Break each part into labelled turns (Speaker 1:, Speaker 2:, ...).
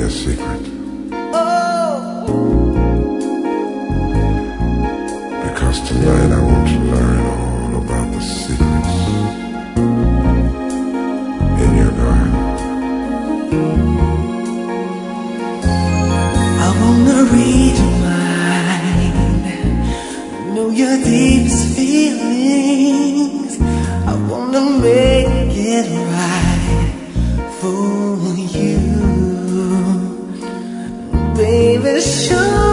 Speaker 1: a secret.
Speaker 2: Oh,
Speaker 1: Because tonight I want to learn all about the secrets in your garden.
Speaker 2: I wanna read your mind, know your deepest feelings. I wanna make it right for you, baby. Show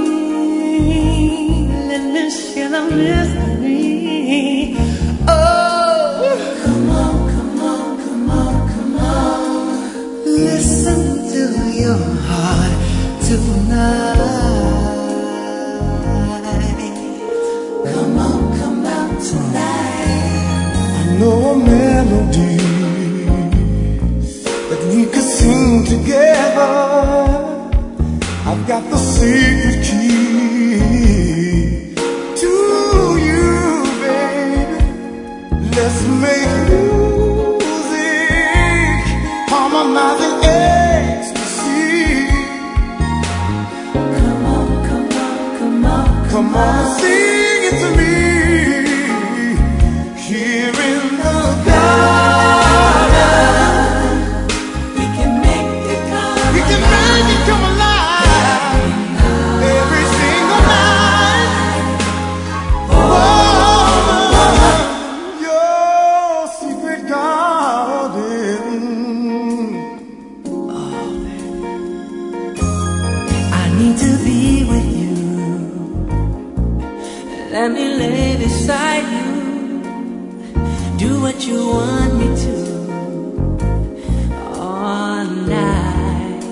Speaker 2: me, let me share the mystery. Oh, come on, come on, come on, come on. Listen to your heart tonight. Come on, come out tonight.
Speaker 3: I know a melody that we could sing together. I've got the secret key to you, baby. Let's make music, harmonizing ecstasy.
Speaker 2: Come on, come on, come on,
Speaker 3: Come on and sing it to me. Here in the garden,
Speaker 2: we can make it come.
Speaker 3: we can make it come alive every single night. Oh, your secret garden.
Speaker 2: I need to be with you. Let me lay beside you. Do what you want me to all night.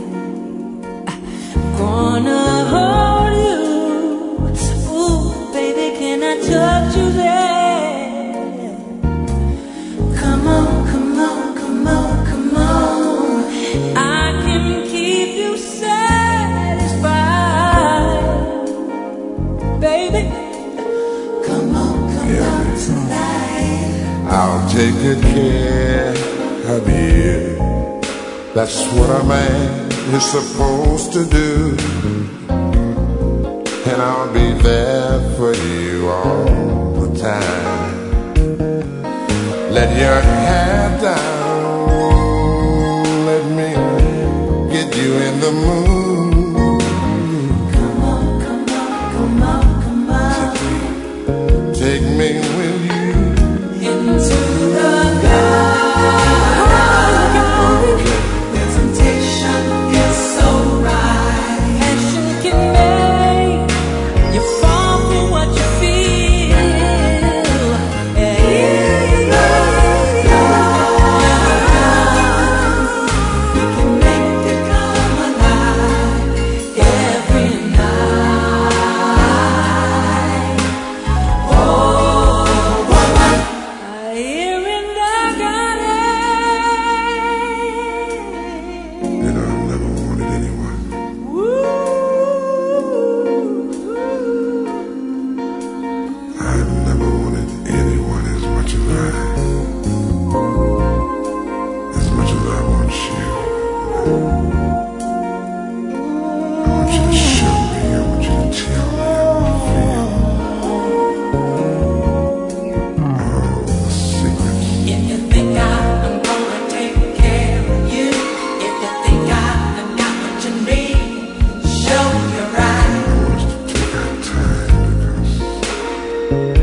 Speaker 2: Gonna hold you. Ooh, baby, can I touch you there? Come on, come on, come on, come on. I can keep you satisfied, baby. Come on, come on tonight.
Speaker 1: I'll take good care of you. That's what a man is supposed to do. And I'll be there for you all the time. Let your hair down. Let me get you in the mood.
Speaker 2: Come on, come on, come on, come on.
Speaker 1: Take me with you.
Speaker 2: Into the garden. The temptation is so right. Passion can make you fall for what you feel. In the garden, we can make it come alive every night. Oh, here in the garden.
Speaker 1: And I've never wanted anyone. I've never wanted anyone as much as I want you. I want you to show me, I want you to tell me how you feel. All the secrets.
Speaker 2: If you think I'm gonna take care of you, if you think I've got what you need, show you right.
Speaker 1: I want us to take our time because